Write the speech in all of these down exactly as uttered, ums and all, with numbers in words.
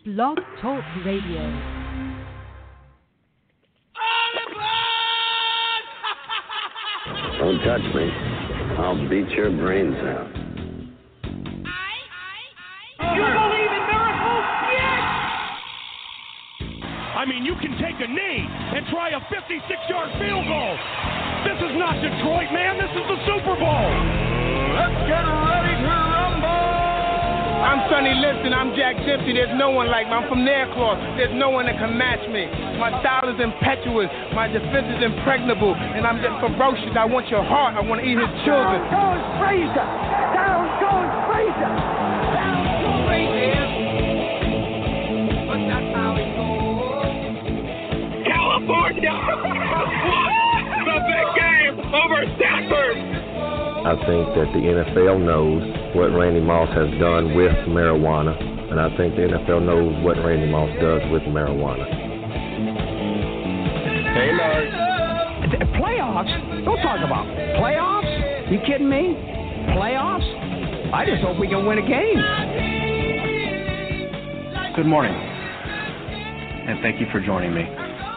Blog Talk Radio. Don't touch me. I'll beat your brains out. You believe in miracles? Yes! I mean, you can take a knee and try a fifty-six-yard field goal. This is not Detroit, man. This is the Super Bowl. Let's get ready to rumble. I'm Sonny Liston. I'm Jack Dempsey. There's no one like me. I'm from Nairclaw. There's no one that can match me. My style is impetuous. My defense is impregnable. And I'm just ferocious. I want your heart. I want to eat his children. Down goes Frazier. Down goes Frazier. Down goes Frazier. But that's how it goes. California. The big game over Stafford. I think that the N F L knows what Randy Moss has done with marijuana, and I think the N F L knows what Randy Moss does with marijuana. Hey, Larry. Playoffs? Don't talk about playoffs. You kidding me? Playoffs? I just hope we can win a game. Good morning, and thank you for joining me.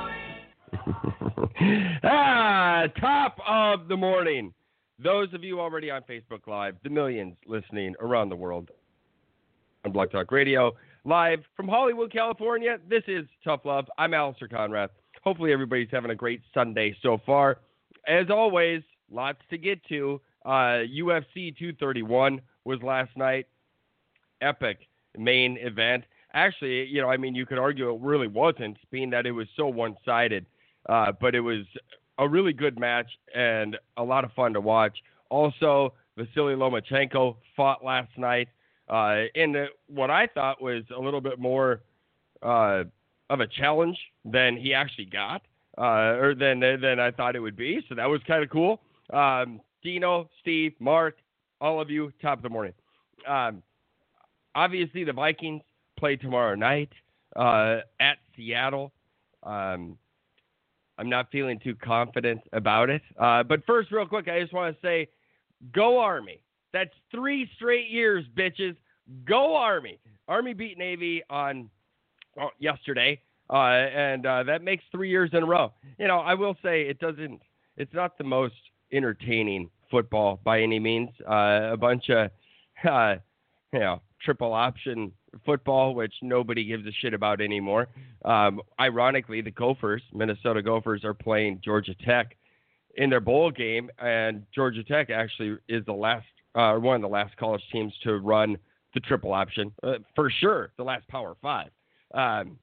ah, top of the morning. Those of you already on Facebook Live, the millions listening around the world on Blog Talk Radio, live from Hollywood, California, this is Tough Love. I'm Alistair Conrad. Hopefully everybody's having a great Sunday so far. As always, lots to get to. Uh, U F C two thirty-one was last night. Epic main event. Actually, you know, I mean, you could argue it really wasn't, being that it was so one-sided. Uh, but it was a really good match and a lot of fun to watch. Also, Vasily Lomachenko fought last night uh, in the, what I thought was a little bit more uh, of a challenge than he actually got, uh, or than than I thought it would be. So that was kind of cool. Um, Dino, Steve, Mark, all of you, top of the morning. Um, obviously, the Vikings play tomorrow night uh, at Seattle. Um, I'm not feeling too confident about it. Uh, but first, real quick, I just want to say, go Army. That's three straight years, bitches. Go Army. Army beat Navy on well, yesterday, uh, and uh, that makes three years in a row. You know, I will say it doesn't. It's not the most entertaining football by any means. Uh, a bunch of, uh, you know, triple option football, which nobody gives a shit about anymore. Um, ironically, the Gophers, Minnesota Gophers, are playing Georgia Tech in their bowl game, and Georgia Tech actually is the last, uh, one of the last college teams to run the triple option, uh, for sure, the last Power Five. Um,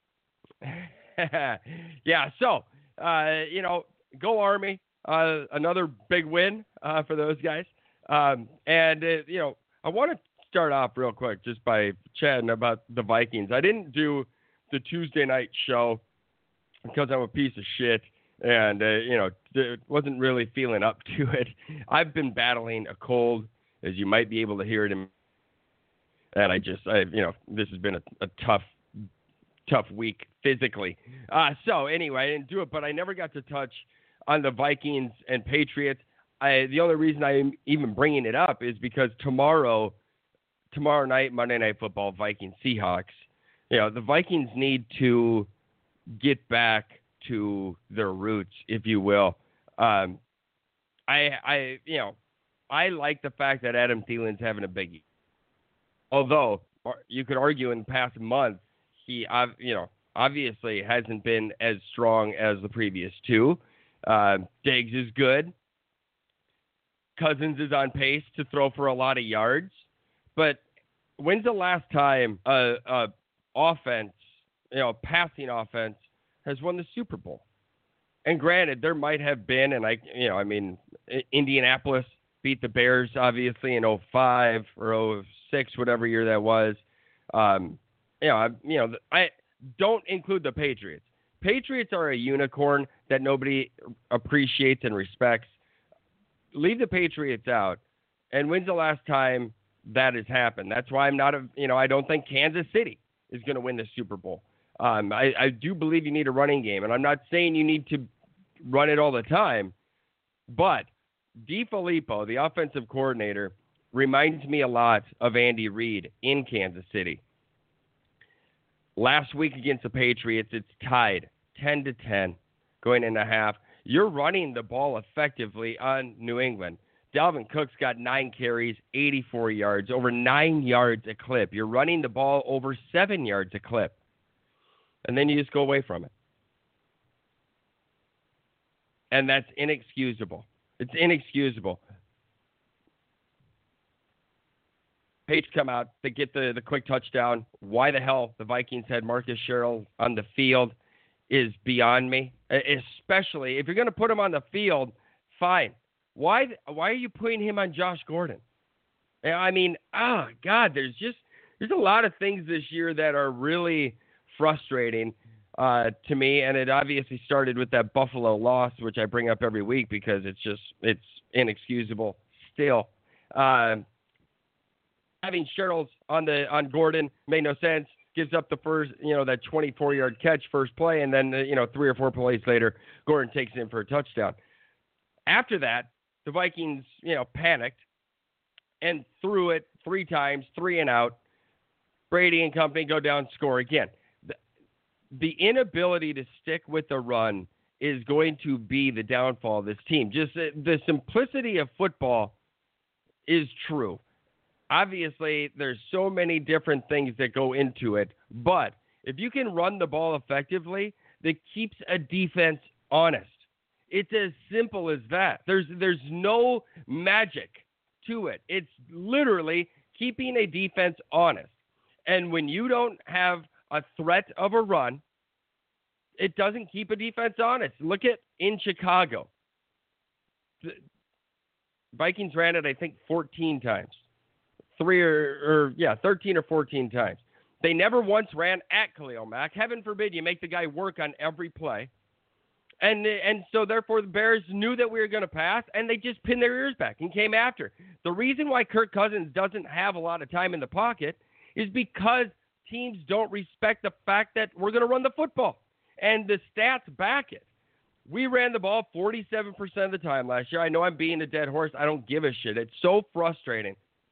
yeah, so, uh, you know, go Army, uh, another big win uh, for those guys. Um, and, uh, you know, I want to start off real quick just by chatting about the Vikings. I didn't do the Tuesday night show because I'm a piece of shit and, uh, you know, wasn't really feeling up to it. I've been battling a cold, as you might be able to hear it in, and I just, I, you know, this has been a, a tough, tough week physically. Uh, so anyway, I didn't do it, but I never got to touch on the Vikings and Patriots. I, the only reason I'm even bringing it up is because tomorrow, Tomorrow night, Monday Night Football, Vikings, Seahawks. You know, the Vikings need to get back to their roots, if you will. Um, I, I, you know, I like the fact that Adam Thielen's having a big year. Although you could argue in the past month, he, you know, obviously hasn't been as strong as the previous two. Uh, Diggs is good. Cousins is on pace to throw for a lot of yards. But when's the last time a, a offense, you know, passing offense has won the Super Bowl? And granted, there might have been, and I, you know, I mean, Indianapolis beat the Bears obviously in oh five or oh six, whatever year that was. Um, you know, I, you know, I don't include the Patriots. Patriots are a unicorn that nobody appreciates and respects. Leave the Patriots out. And when's the last time that has happened? That's why I'm not a, you know, I don't think Kansas City is going to win the Super Bowl. Um, I, I do believe you need a running game, and I'm not saying you need to run it all the time, but DeFilippo, the offensive coordinator, reminds me a lot of Andy Reid in Kansas City. Last week against the Patriots, it's tied ten to ten going into half. You're running the ball effectively on New England. Dalvin Cook's got nine carries, eighty-four yards, over nine yards a clip. You're running the ball over seven yards a clip. And then you just go away from it. And that's inexcusable. It's inexcusable. Patriots come out, they get the, the quick touchdown. Why the hell the Vikings had Marcus Sherrill on the field is beyond me. Especially if you're going to put him on the field, fine. Why why are you putting him on Josh Gordon? I mean, ah, oh God, there's just there's a lot of things this year that are really frustrating uh, to me, and it obviously started with that Buffalo loss, which I bring up every week because it's just it's inexcusable still. Uh, having Sherrills on the on Gordon made no sense. Gives up the first, you know, that twenty-four yard catch first play, and then, you know, three or four plays later, Gordon takes it in for a touchdown. After that, the Vikings, you know, panicked and threw it three times, three and out. Brady and company go down, score again. The, the inability to stick with the run is going to be the downfall of this team. Just the, the simplicity of football is true. Obviously, there's so many different things that go into it, but if you can run the ball effectively, that keeps a defense honest. It's as simple as that. There's there's no magic to it. It's literally keeping a defense honest. And when you don't have a threat of a run, it doesn't keep a defense honest. Look at in Chicago. The Vikings ran it, I think, fourteen times. Three or, or, yeah, thirteen or fourteen times. They never once ran at Khalil Mack. Heaven forbid you make the guy work on every play. And and so, therefore, the Bears knew that we were going to pass, and they just pinned their ears back and came after. The reason why Kirk Cousins doesn't have a lot of time in the pocket is because teams don't respect the fact that we're going to run the football. And the stats back it. We ran the ball forty-seven percent of the time last year. I know I'm being a dead horse. I don't give a shit. It's so frustrating.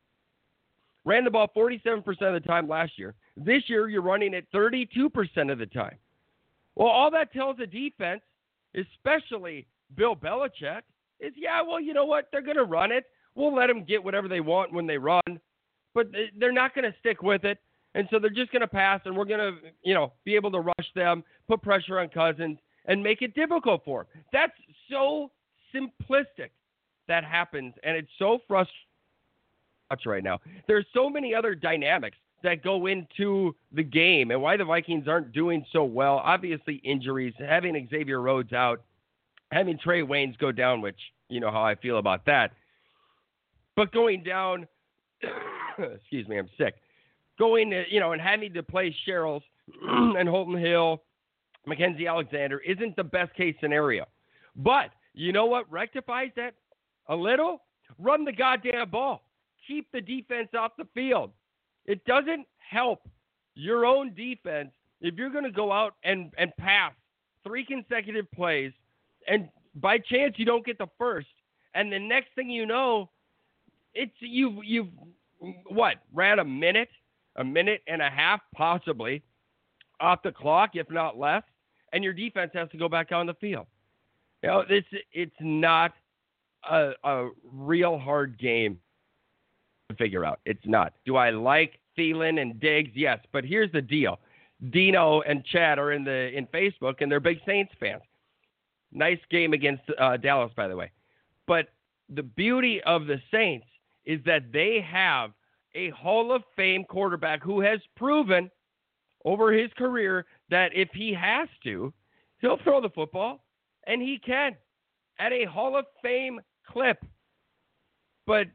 Ran the ball forty-seven percent of the time last year. This year, you're running it thirty-two percent of the time. Well, all that tells a defense, especially Bill Belichick, is, yeah, well, you know what? They're going to run it. We'll let them get whatever they want when they run. But they're not going to stick with it. And so they're just going to pass, and we're going to, you know, be able to rush them, put pressure on Cousins, and make it difficult for them. That's so simplistic that happens, and it's so frustrating right now. There's so many other dynamics that go into the game and why the Vikings aren't doing so well. Obviously, injuries, having Xavier Rhodes out, having Trey Waynes go down, which you know how I feel about that. But going down, excuse me, I'm sick. Going, to, you know, and having to play Sherrills and Holton Hill, Mackenzie Alexander isn't the best case scenario. But you know what rectifies that a little? Run the goddamn ball. Keep the defense off the field. It doesn't help your own defense if you're going to go out and, and pass three consecutive plays, and by chance you don't get the first, and the next thing you know, it's you've you've what ran a minute, a minute and a half possibly off the clock, if not less, and your defense has to go back on the field. You know, it's it's not a, a real hard game to figure out. It's not. Do I like Thielen and Diggs? Yes, but here's the deal. Dino and Chad are in the in Facebook, and they're big Saints fans. Nice game against uh, Dallas, by the way. But the beauty of the Saints is that they have a Hall of Fame quarterback who has proven over his career that if he has to, he'll throw the football, and he can at a Hall of Fame clip. But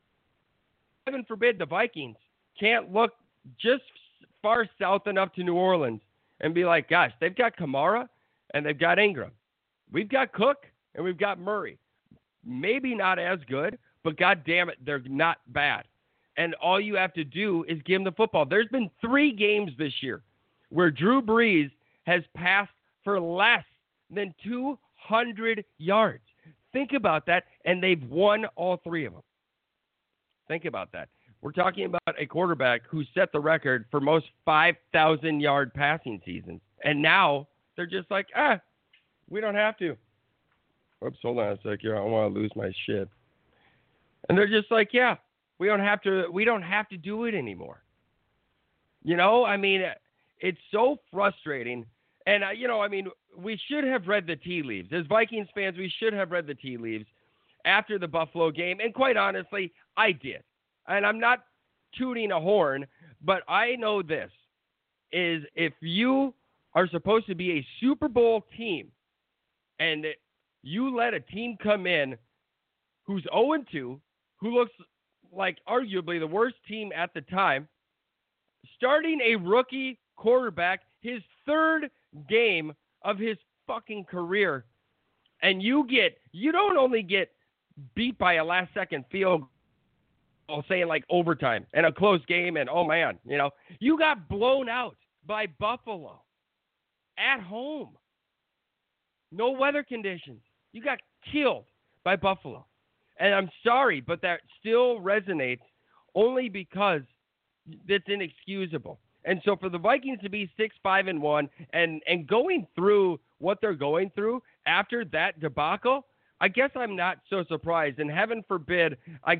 heaven forbid the Vikings can't look just far south enough to New Orleans and be like, gosh, they've got Kamara and they've got Ingram. We've got Cook and we've got Murray. Maybe not as good, but God damn it, they're not bad. And all you have to do is give them the football. There's been three games this year where Drew Brees has passed for less than two hundred yards. Think about that, and they've won all three of them. Think about that. We're talking about a quarterback who set the record for most five thousand yard passing seasons. And now they're just like, ah, we don't have to. Oops, hold on a sec here. I don't want to lose my shit. And they're just like, yeah, we don't have to, we don't have to do it anymore. You know, I mean, it's so frustrating. And, uh, you know, I mean, we should have read the tea leaves. As Vikings fans, we should have read the tea leaves after the Buffalo game. And quite honestly, I did. And I'm not tooting a horn, but I know this, is if you are supposed to be a Super Bowl team and you let a team come in who's oh and two, who looks like arguably the worst team at the time, starting a rookie quarterback, his third game of his fucking career, and you get, you don't only get beat by a last second field goal, saying like overtime and a close game, and oh man, you know, you got blown out by Buffalo at home. No weather conditions. You got killed by Buffalo. And I'm sorry, but that still resonates only because it's inexcusable. And so for the Vikings to be six, five, and one, and and going through what they're going through after that debacle, I guess I'm not so surprised. And heaven forbid, I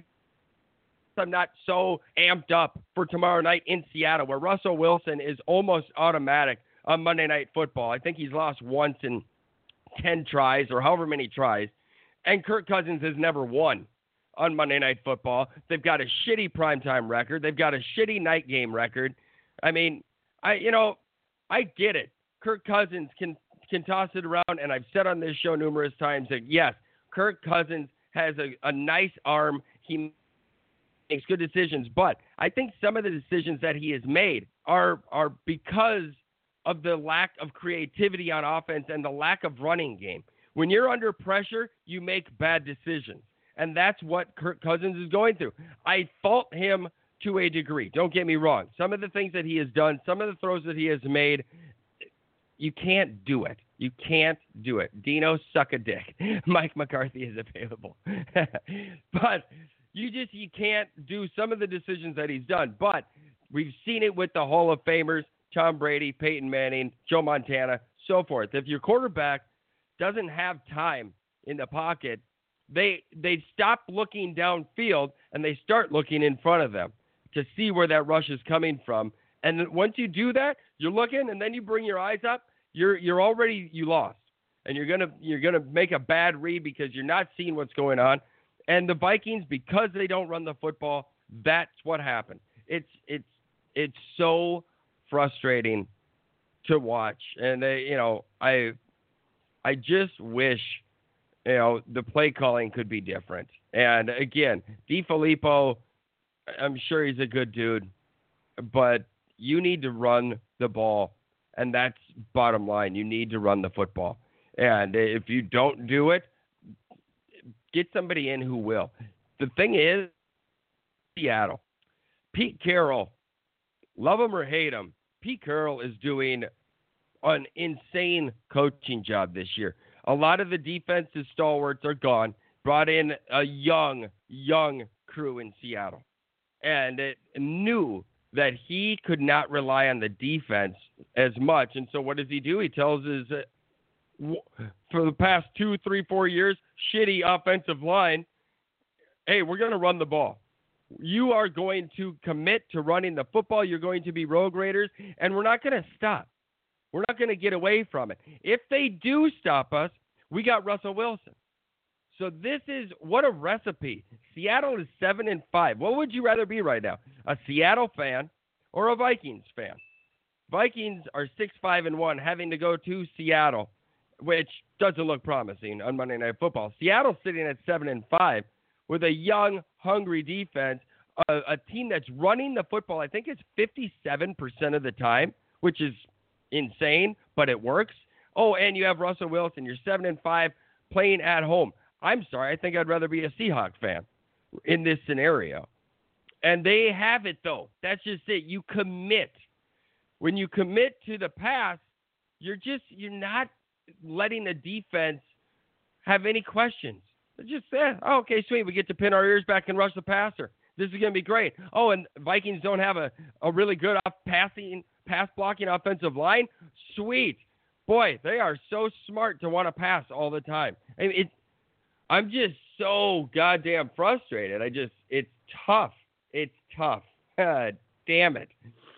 I'm not so amped up for tomorrow night in Seattle, where Russell Wilson is almost automatic on Monday Night Football. I think he's lost once in ten tries or however many tries. And Kirk Cousins has never won on Monday Night Football. They've got a shitty primetime record. They've got a shitty night game record. I mean, I you know, I get it. Kirk Cousins can can toss it around, and I've said on this show numerous times that, yes, Kirk Cousins has a, a nice arm. He makes good decisions, but I think some of the decisions that he has made are are because of the lack of creativity on offense and the lack of running game. When you're under pressure, you make bad decisions, and that's what Kirk Cousins is going through. I fault him to a degree. Don't get me wrong. Some of the things that he has done, some of the throws that he has made, you can't do it. You can't do it. Dino, suck a dick. Mike McCarthy is available. But you just, you can't do some of the decisions that he's done. But we've seen it with the Hall of Famers, Tom Brady, Peyton Manning, Joe Montana, so forth. If your quarterback doesn't have time in the pocket, they they stop looking downfield and they start looking in front of them to see where that rush is coming from. And then once you do that, you're looking, and then you bring your eyes up, you're you're already you lost. And you're gonna you're gonna make a bad read because you're not seeing what's going on. And the Vikings, because they don't run the football, that's what happened. It's it's it's so frustrating to watch. And they, you know, I I just wish, you know, the play calling could be different. And again, DeFilippo, I'm sure he's a good dude, but you need to run the ball, and that's bottom line. You need to run the football. And if you don't do it, get somebody in who will. The thing is, Seattle, Pete Carroll, love him or hate him, Pete Carroll is doing an insane coaching job this year. A lot of the defensive stalwarts are gone. Brought in a young, young crew in Seattle. And it knew that he could not rely on the defense as much. And so what does he do? He tells his, uh, for the past two, three, four years, shitty offensive line, hey, we're going to run the ball. You are going to commit to running the football. You're going to be road raiders, and we're not going to stop. We're not going to get away from it. If they do stop us, we got Russell Wilson. So this is, what a recipe. Seattle is seven and five. What would you rather be right now? A Seattle fan or a Vikings fan? Vikings are six, five, and one, having to go to Seattle, which doesn't look promising on Monday Night Football. Seattle's sitting at seven and five with a young, hungry defense, a, a team that's running the football. I think it's fifty-seven percent of the time, which is insane, but it works. Oh, and you have Russell Wilson. You're seven and five, playing at home. I'm sorry, I think I'd rather be a Seahawks fan in this scenario. And they have it, though. That's just it. You commit. When you commit to the pass, you're just, you're not letting the defense have any questions. They're just, eh, oh, okay, sweet. We get to pin our ears back and rush the passer. This is going to be great. Oh, and Vikings don't have a, a really good off passing, pass blocking offensive line. Sweet. Boy, they are so smart to want to pass all the time. I mean, it, I'm just so goddamn frustrated. I just, it's tough. It's tough. God damn it.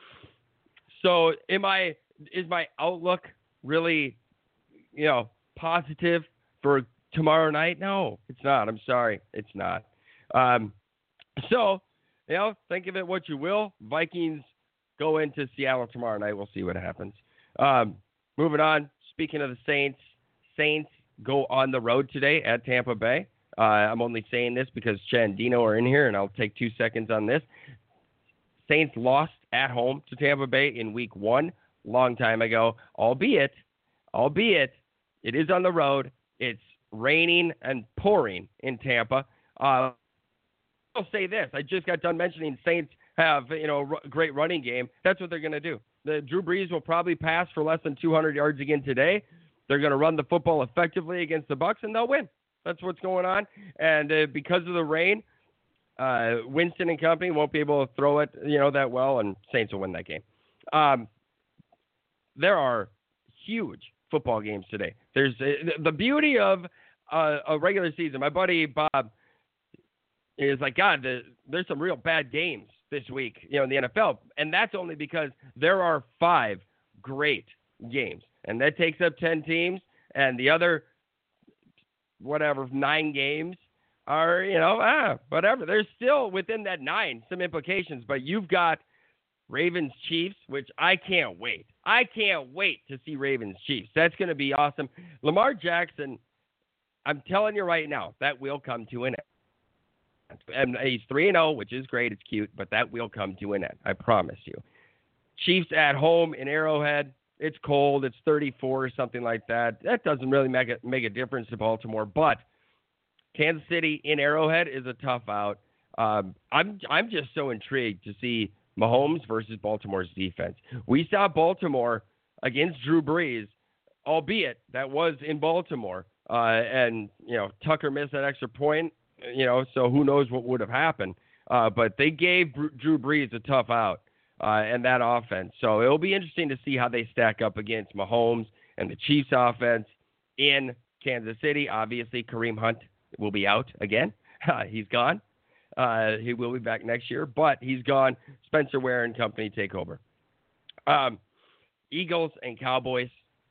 So am I, is my outlook really, you know, positive for tomorrow night? No, it's not. I'm sorry. It's not. Um, so, you know, think of it what you will. Vikings go into Seattle tomorrow night. We'll see what happens. Um, moving on. Speaking of the Saints, Saints go on the road today at Tampa Bay. Uh, I'm only saying this because Chad and Dino are in here, and I'll take two seconds on this. Saints lost at home to Tampa Bay in week one, long time ago, albeit, albeit it is on the road. It's raining and pouring in Tampa. Uh, I'll say this. I just got done mentioning Saints have, you know, a great running game. That's what they're going to do. The Drew Brees will probably pass for less than two hundred yards again today. They're going to run the football effectively against the Bucs, and they'll win. That's what's going on. And uh, because of the rain, uh, Winston and company won't be able to throw it, you know, that well, and Saints will win that game. Um, there are huge football games today. There's uh, the beauty of uh, a regular season. My buddy Bob is like, God, the, there's some real bad games this week, you know, in the N F L. And that's only because there are five great games. And that takes up ten teams. And the other, whatever, nine games are, you know, ah, whatever. There's still within that nine some implications. But you've got Ravens Chiefs, which I can't wait. I can't wait to see Ravens Chiefs. That's going to be awesome. Lamar Jackson, I'm telling you right now, that will come to an end. And he's three and oh, which is great. It's cute, but that will come to an end. I promise you. Chiefs at home in Arrowhead. It's cold. It's thirty-four or something like that. That doesn't really make a, make a difference to Baltimore. But Kansas City in Arrowhead is a tough out. Um, I'm I'm just so intrigued to see Mahomes versus Baltimore's defense. We saw Baltimore against Drew Brees, albeit that was in Baltimore. Uh, and, you know, Tucker missed that extra point. You know, so who knows what would have happened. Uh, but they gave Drew Brees a tough out uh, and that offense. So it'll be interesting to see how they stack up against Mahomes and the Chiefs offense in Kansas City. Obviously, Kareem Hunt will be out again. Uh, he's gone. Uh, he will be back next year, but he's gone. Spencer Ware and company take over. Um, Eagles and Cowboys.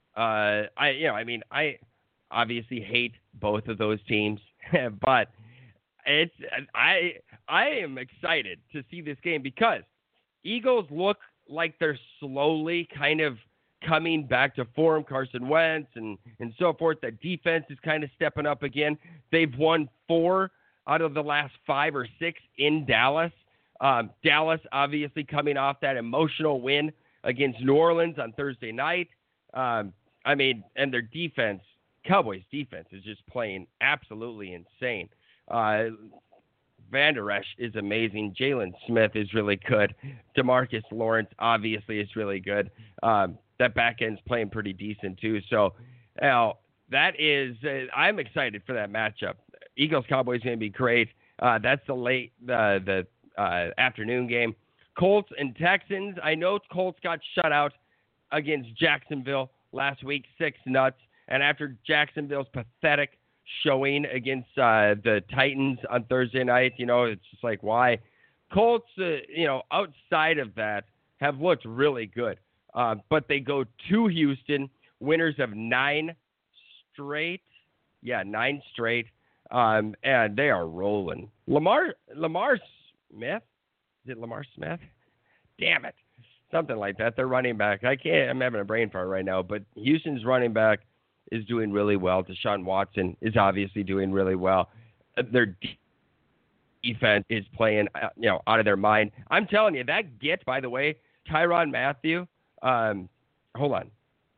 Uh, I, you know, I mean, I obviously hate both of those teams, but It's I I am excited to see this game because Eagles look like they're slowly kind of coming back to form. Carson Wentz and, and so forth. The defense is kind of stepping up again. They've won four out of the last five or six in Dallas. Um, Dallas obviously coming off that emotional win against New Orleans on Thursday night. Um, I mean, and their defense, Cowboys defense, is just playing absolutely insane. Uh, Van Der Esch is amazing. Jalen Smith is really good. DeMarcus Lawrence obviously is really good. Um, that back end's playing pretty decent too. So, you know, that is, uh, I'm excited for that matchup. Eagles Cowboys going to be great. Uh, that's the late uh, the uh, afternoon game. Colts and Texans. I know Colts got shut out against Jacksonville last week, six nuts, and after Jacksonville's pathetic showing against uh, the Titans on Thursday night, you know, it's just like, why? Colts, uh, you know, outside of that, have looked really good. Uh, but they go to Houston, winners of nine straight. Yeah, nine straight. Um, and they are rolling. Lamar Lamar Smith? Is it Lamar Smith? Damn it. Something like that. They're running back. I can't, I'm having a brain fart right now, but Houston's running back is doing really well. Deshaun Watson is obviously doing really well. Their defense is playing, you know, out of their mind. I'm telling you, that get, by the way, Tyrann Mathieu, um, hold on.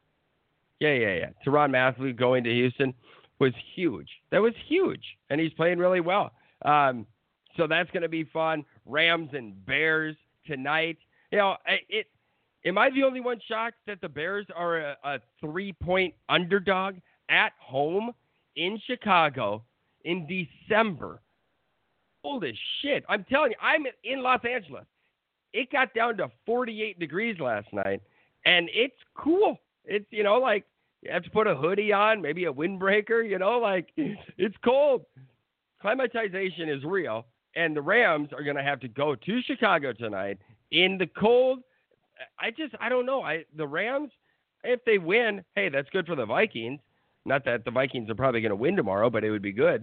Yeah, yeah, yeah. Tyrann Mathieu going to Houston was huge. That was huge, and he's playing really well. Um, so that's going to be fun. Rams and Bears tonight. You know, it. Am I the only one shocked that the Bears are a, a three-point underdog at home in Chicago in December? cold as shit. I'm telling you, I'm in Los Angeles. It got down to forty-eight degrees last night, and it's cool. It's, you know, like you have to put a hoodie on, maybe a windbreaker, you know, like it's cold. Climatization is real, and the Rams are going to have to go to Chicago tonight in the cold. I just, I don't know. I the Rams, if they win, hey, that's good for the Vikings. Not that the Vikings are probably going to win tomorrow, but it would be good.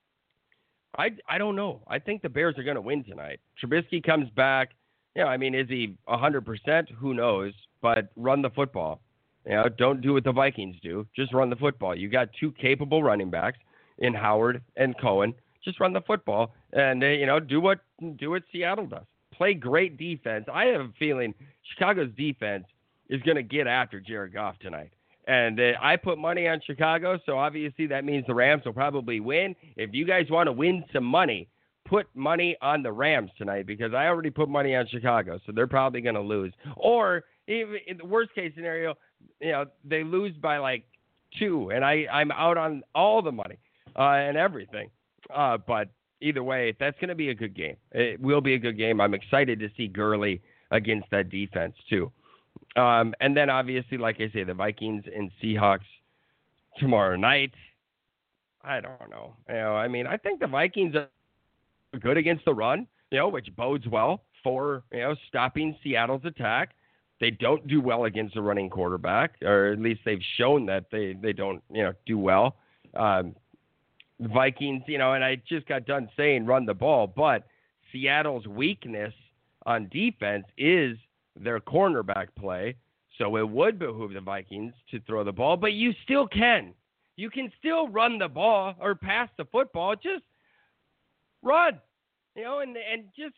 I, I don't know. I think the Bears are going to win tonight. Trubisky comes back. You know, I mean, is he one hundred percent? Who knows? But run the football. You know, don't do what the Vikings do. Just run the football. You got two capable running backs in Howard and Cohen. Just run the football and, uh, you know, do what do what Seattle does. Play great defense. I have a feeling Chicago's defense is going to get after Jared Goff tonight. And uh, I put money on Chicago, so obviously that means the Rams will probably win. If you guys want to win some money, put money on the Rams tonight because I already put money on Chicago, so they're probably going to lose. Or even in the worst case scenario, you know, they lose by like two, and I, I'm out on all the money uh, and everything. Uh, but either way, that's going to be a good game. It will be a good game. I'm excited to see Gurley against that defense too. Um, and then obviously, like I say, the Vikings and Seahawks tomorrow night. I don't know. You know, I mean, I think the Vikings are good against the run, you know, which bodes well for, you know, stopping Seattle's attack. They don't do well against a running quarterback, or at least they've shown that they, they don't, you know, do well. Um, the Vikings, you know, and I just got done saying run the ball, but Seattle's weakness on defense is their cornerback play. So it would behoove the Vikings to throw the ball, but you still can. You can still run the ball or pass the football. Just run, you know, and and just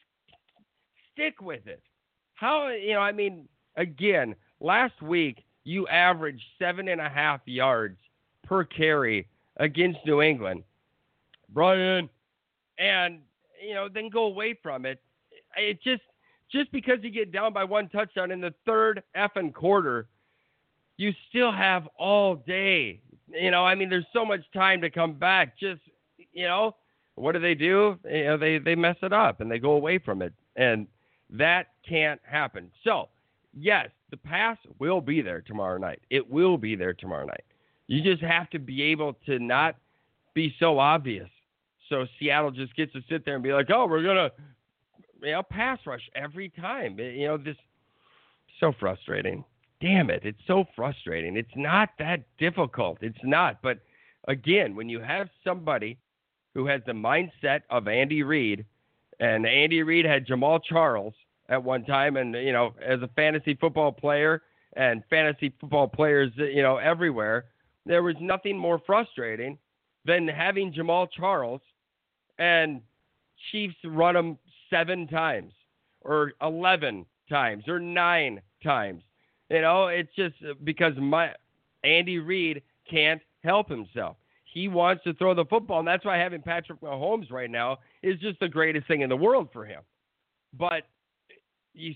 stick with it. How, you know, I mean, again, last week you averaged seven and a half yards per carry against New England. Brian, and, you know, then go away from it. It just, just because you get down by one touchdown in the third effing quarter, you still have all day. You know, I mean, there's so much time to come back. Just, you know, what do they do? You know, they, they mess it up and they go away from it. And that can't happen. So, yes, the pass will be there tomorrow night. It will be there tomorrow night. You just have to be able to not be so obvious. So Seattle just gets to sit there and be like, oh, we're going to, you know, pass rush every time. You know, this so frustrating. Damn it. It's so frustrating. It's not that difficult. It's not. But again, when you have somebody who has the mindset of Andy Reid, and Andy Reid had Jamal Charles at one time, and, you know, as a fantasy football player and fantasy football players, you know, everywhere, there was nothing more frustrating than having Jamal Charles and Chiefs run him seven times or eleven times or nine times. You know, it's just because my Andy Reid can't help himself. He wants to throw the football, and that's why having Patrick Mahomes right now is just the greatest thing in the world for him. But you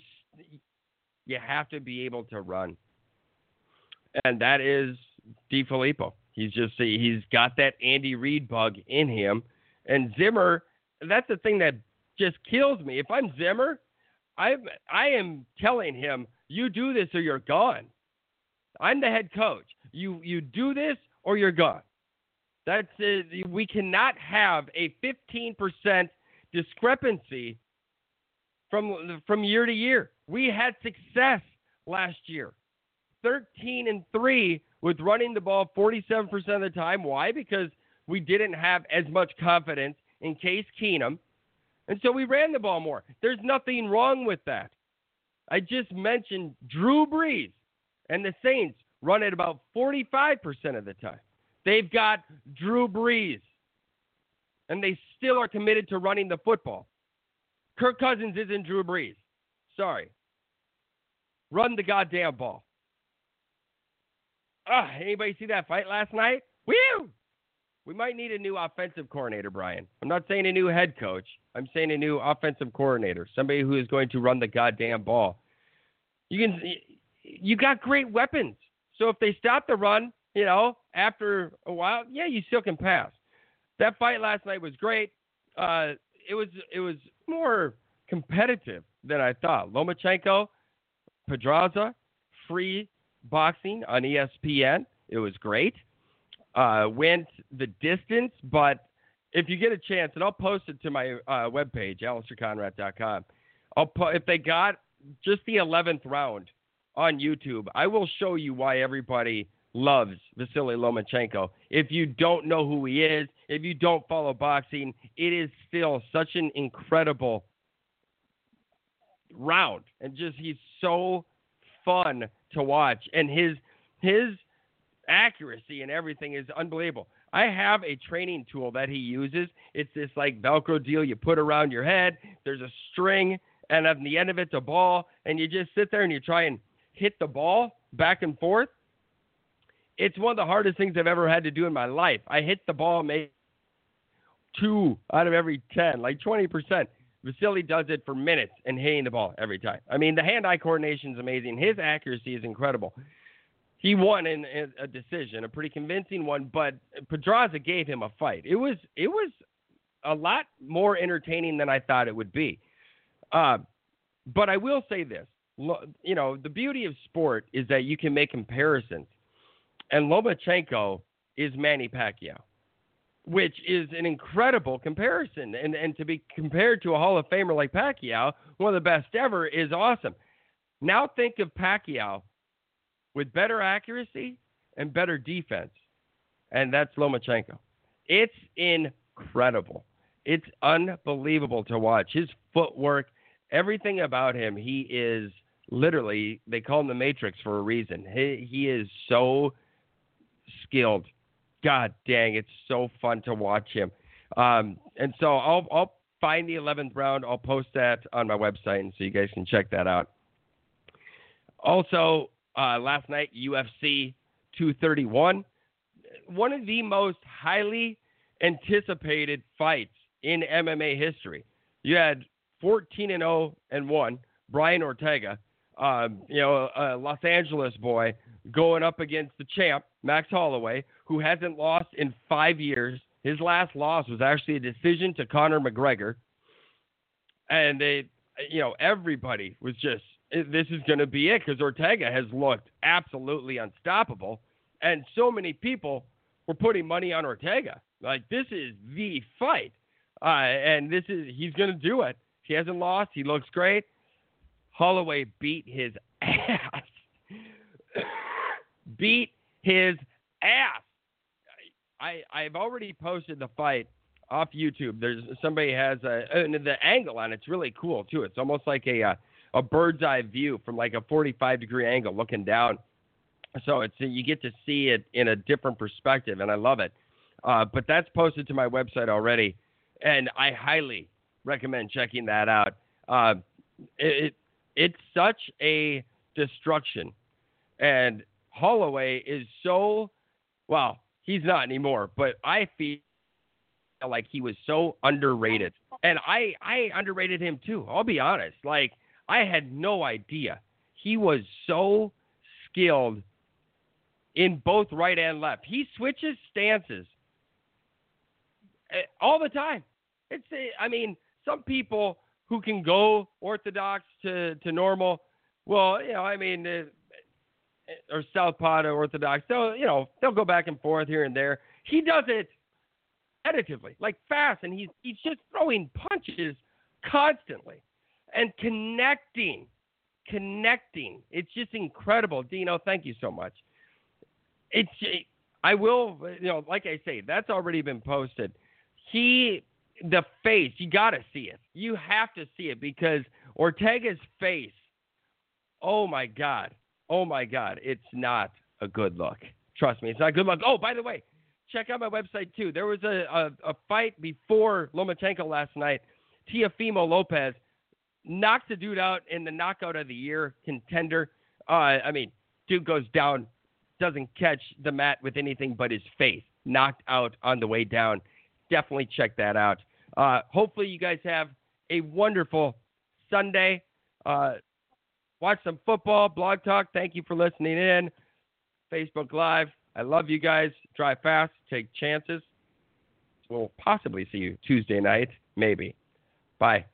you have to be able to run, and that is DeFilippo. He's just he's got that Andy Reid bug in him, and Zimmer. That's the thing that just kills me. If I'm Zimmer, I I am telling him, you do this or you're gone. I'm the head coach. You you do this or you're gone. That's uh, we cannot have a fifteen percent discrepancy from from year to year. We had success last year, thirteen and three with running the ball forty-seven percent of the time. Why? Because we didn't have as much confidence in Case Keenum, and so we ran the ball more. There's nothing wrong with that. I just mentioned Drew Brees and the Saints run it about forty-five percent of the time. They've got Drew Brees, and they still are committed to running the football. Kirk Cousins isn't Drew Brees. Sorry. Run the goddamn ball. Ah, anybody see that fight last night? Woo! We might need a new offensive coordinator, Brian. I'm not saying a new head coach. I'm saying a new offensive coordinator, somebody who is going to run the goddamn ball. You can, you got great weapons. So if they stop the run, you know, after a while, yeah, you still can pass. That fight last night was great. Uh, it was it was more competitive than I thought. Lomachenko, Pedraza, free boxing on E S P N. It was great. Uh, went the distance, but if you get a chance, and I'll post it to my uh, webpage, alistair conrad dot com. I'll po- if they got just the eleventh round on YouTube, I will show you why everybody loves Vasily Lomachenko. If you don't know who he is, if you don't follow boxing, it is still such an incredible round, and just he's so fun to watch, and his his accuracy and everything is unbelievable. I have a training tool that he uses. It's this like Velcro deal you put around your head. There's a string, and on the end of it's a ball, and you just sit there and you try and hit the ball back and forth. It's one of the hardest things I've ever had to do in my life. I hit the ball maybe two out of every ten, like twenty percent. Vasily does it for minutes and hitting the ball every time. I mean, the hand-eye coordination is amazing. His accuracy is incredible. He won in a decision, a pretty convincing one, but Pedraza gave him a fight. It was it was a lot more entertaining than I thought it would be. Uh, but I will say this. You know, the beauty of sport is that you can make comparisons. And Lomachenko is Manny Pacquiao, which is an incredible comparison. And, and to be compared to a Hall of Famer like Pacquiao, one of the best ever, is awesome. Now think of Pacquiao with better accuracy and better defense, and that's Lomachenko. It's incredible. It's unbelievable to watch. His footwork, everything about him, he is literally, they call him the Matrix for a reason. He, he is so skilled. God dang, it's so fun to watch him. Um, and so I'll, I'll find the eleventh round. I'll post that on my website, and so you guys can check that out. Also, uh, last night, U F C two thirty-one, one of the most highly anticipated fights in M M A history. You had fourteen and oh and one, Brian Ortega, um, you know, a Los Angeles boy, going up against the champ, Max Holloway, who hasn't lost in five years. His last loss was actually a decision to Conor McGregor. And they, you know, everybody was just, this is going to be it, because Ortega has looked absolutely unstoppable. And so many people were putting money on Ortega. Like, this is the fight. Uh, and this is, he's going to do it. He hasn't lost. He looks great. Holloway beat his ass. beat his ass. I, I've already posted the fight off YouTube. There's somebody has a, and the angle on it's really cool too. It's almost like a, a a bird's eye view from like a forty-five degree angle looking down. So it's you get to see it in a different perspective, and I love it. Uh, but that's posted to my website already, and I highly recommend checking that out. Uh, it, it it's such a destruction, and Holloway is so well. He's not anymore, but I feel like he was so underrated. And I, I underrated him too. I'll be honest. Like, I had no idea. He was so skilled in both right and left. He switches stances all the time. It's, I mean, some people who can go orthodox to, to normal, well, you know, I mean, uh, or southpaw to orthodox, so you know they'll go back and forth here and there. He does it repetitively, like fast, and he's he's just throwing punches constantly and connecting, connecting. It's just incredible, Dino. Thank you so much. It's I will, you know, like I say, that's already been posted. He, the face, you got to see it. You have to see it because Ortega's face. Oh my God. Oh, my God, it's not a good look. Trust me, it's not a good look. Oh, by the way, check out my website, too. There was a, a, a fight before Lomachenko last night. Teofimo Lopez knocks the dude out in the knockout of the year contender. Uh, I mean, dude goes down, doesn't catch the mat with anything but his face. Knocked out on the way down. Definitely check that out. Uh, hopefully you guys have a wonderful Sunday. Uh Watch some football, Blog Talk. Thank you for listening in. Facebook Live. I love you guys. Drive fast. Take chances. We'll possibly see you Tuesday night. Maybe. Bye.